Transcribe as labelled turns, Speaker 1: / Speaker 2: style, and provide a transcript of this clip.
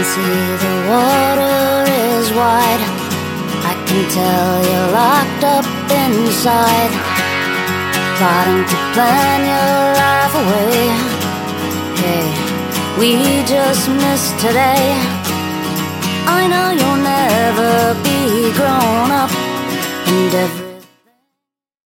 Speaker 1: see the water is wide. I can tell you're locked up inside, plotting to plan your life away. Hey, we just missed today. I know you'll never be grown up, and every